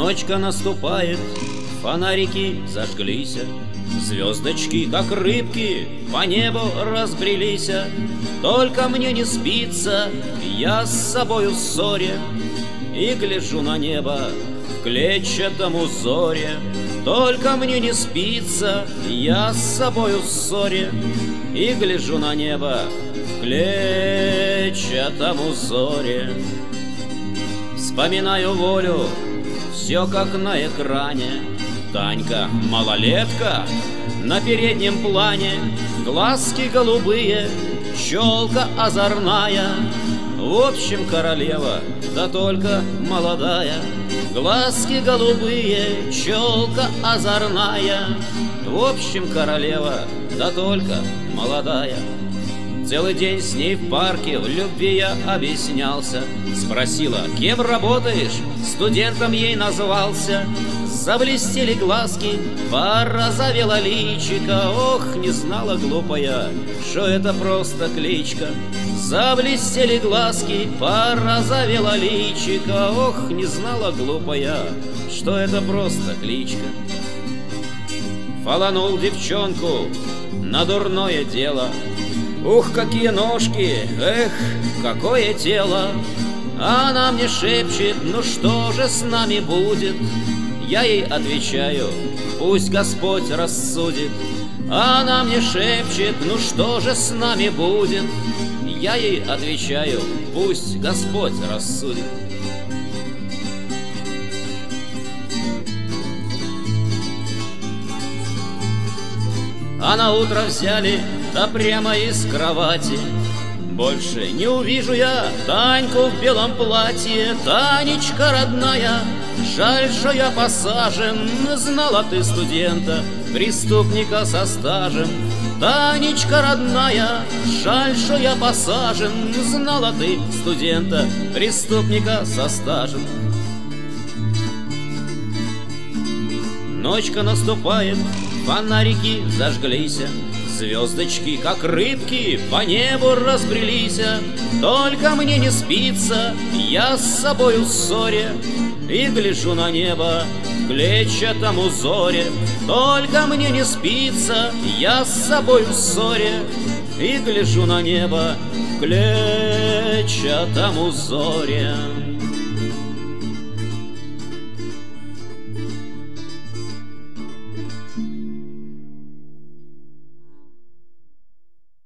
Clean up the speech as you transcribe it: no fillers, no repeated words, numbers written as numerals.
Ночка наступает, фонарики зажглися, звездочки, как рыбки, по небу разбрелися. Только мне не спится, я с собою в ссоре, и гляжу на небо в клетчатом узоре. Только мне не спится, я с собою в ссоре, и гляжу на небо в клетчатом узоре. Вспоминаю волю, все как на экране. Танька малолетка на переднем плане, глазки голубые, челка озорная. В общем, королева, да только молодая. Глазки голубые, челка озорная. В общем, королева, да только молодая. Целый день с ней в парке в любви я объяснялся. Спросила, кем работаешь? Студентом ей назвался. Заблестели глазки, порозовела личико. Ох, не знала глупая, что это просто кличка. Заблестели глазки, порозовела личико. Ох, не знала глупая, что это просто кличка. Фаланул девчонку на дурное дело. Ух, какие ножки, эх, какое тело. Она мне шепчет, ну что же с нами будет? Я ей отвечаю, пусть Господь рассудит. Она мне шепчет, ну что же с нами будет? Я ей отвечаю, пусть Господь рассудит. А на утро взяли, да прямо из кровати. Больше не увижу я Таньку в белом платье. Танечка родная, жаль, что я посажен. Знала ты студента, преступника со стажем. Танечка родная, жаль, что я посажен. Знала ты студента, преступника со стажем. Ночка наступает, фонарики зажглись, звездочки, как рыбки, по небу разбрелись. Только мне не спится, я с собою в ссоре, и гляжу на небо в клетчатом узоре. Только мне не спится, я с собою в ссоре, и гляжу на небо в клетчатом узоре.